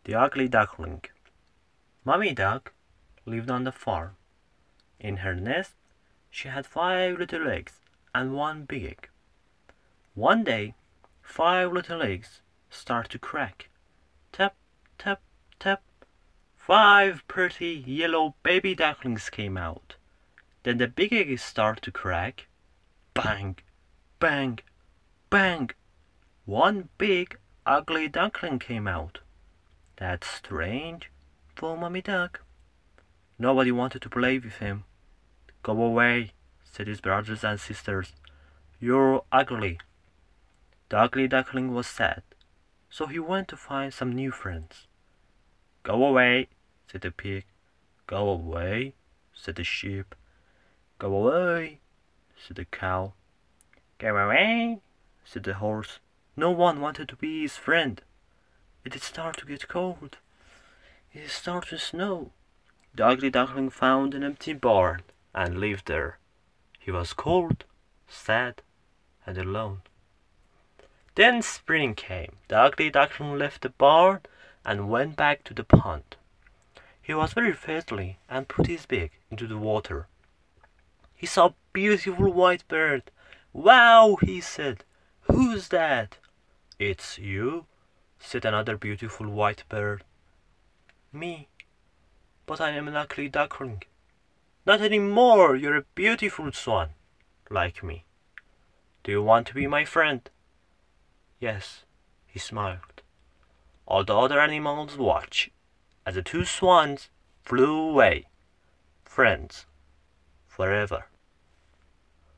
The Ugly Duckling. Mummy Duck lived on the farm. In her nest she had 5 little eggs and 1 big egg. One day 5 little eggs started to crack. Tap, tap, tap. 5 pretty yellow baby ducklings came out. Then the big egg started to crack. Bang, bang, bang. 1 big ugly duckling came out. That's strange, thought Mummy Duck. Nobody wanted to play with him. Go away, said his brothers and sisters. You're ugly. The ugly duckling was sad, so he went to find some new friends. Go away, said the pig. Go away, said the sheep. Go away, said the cow. Go away, said the horse. No one wanted to be his friend. It started to get cold. It started to snow. The ugly duckling found an empty barn and lived there. He was cold, sad, and alone. Then spring came. The ugly duckling left the barn and went back to the pond. He was very thirsty and put his beak into the water. He saw a beautiful white bird. Wow, he said. Who's that? It's you, said another beautiful white bird. Me, but I am an ugly duckling. Not any more, you're a beautiful swan, like me. Do you want to be my friend? Yes, he smiled. All the other animals watched as the 2 swans flew away, friends forever.